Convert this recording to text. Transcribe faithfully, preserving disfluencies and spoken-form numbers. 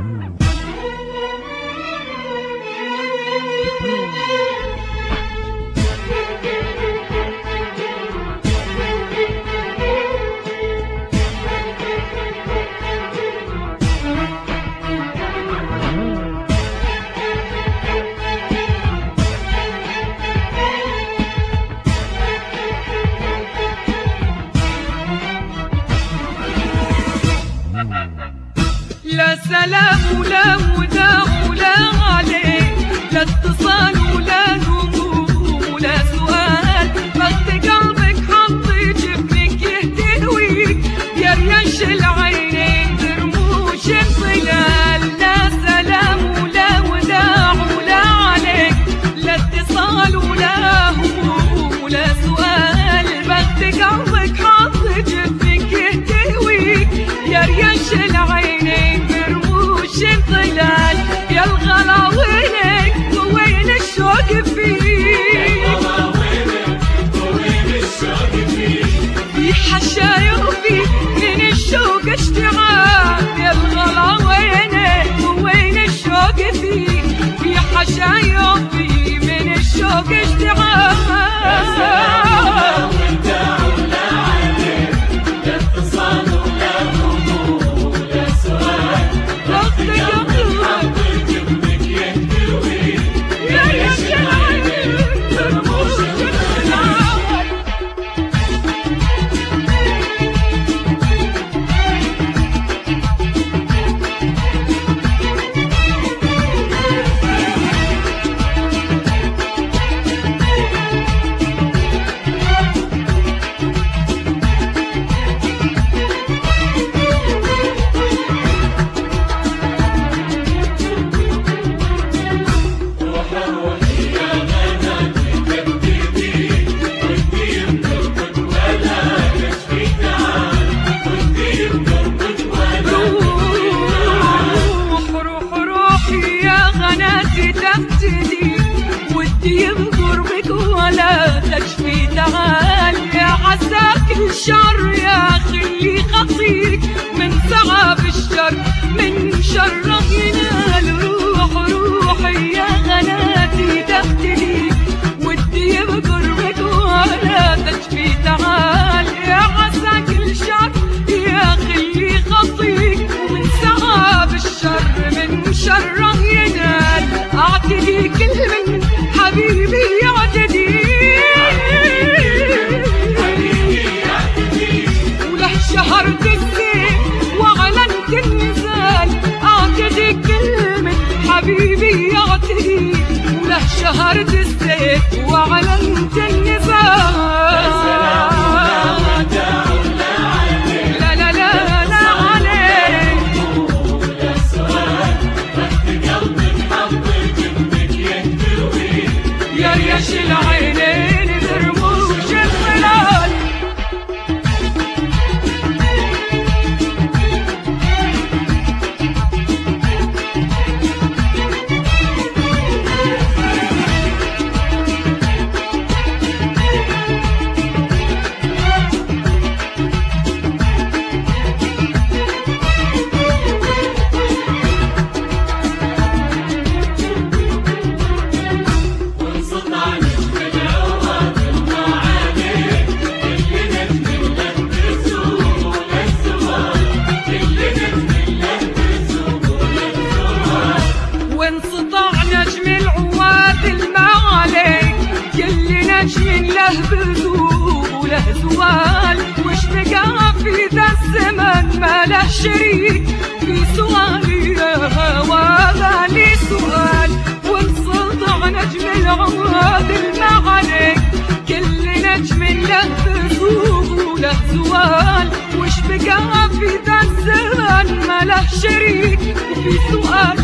لا سلام ولا وداع ولا عليك، لا اتصال ولا هموم ولا سؤال، بخت قلبك حطي جفنك يهتويك، يريش العينين برموش الظلال. لا سلام ولا وداع ولا عليك، لا اتصال ولا هموم ولا سؤال، بخت قلبك حطي جفنك يهتويك، يريش العينين الظلال. يا الغلا وينك وين الشوق فيك، في حشايا وفيك من الشوق اشتعال. يا الغلا وينك وين الشوق فيك، في حشايا وفيك من الشوق اشتعال. ودي بقربك ولا تشفي تعال، يا عساك الشر يا خلي خطيك، من صعب الشر من شره ينال. روح روحي يا غناتي تفتلي، ودي بقربك ولا تشفي تعال، يا عساك الشر يا خلي خطيك، من صعب الشر من شره ينال. اعتدي كل من حبيبي يعتدي، وله شهرت السيف وعلنت النزال. اعتدي كل من حبيبي يعتدي، وله شهرت السيف وعلنت النزال. يريش العينين برموش الظلال. نجم له بذوب وله زوال، وش بقى في ذا الزمن ما له شريك، في سؤالي يا هوا لي سؤال. وانصدع نجم العوادل ما عليك، كل نجم له بذوب وله زوال، وش بقى في ذا الزمن ما له شريك، وفي سؤال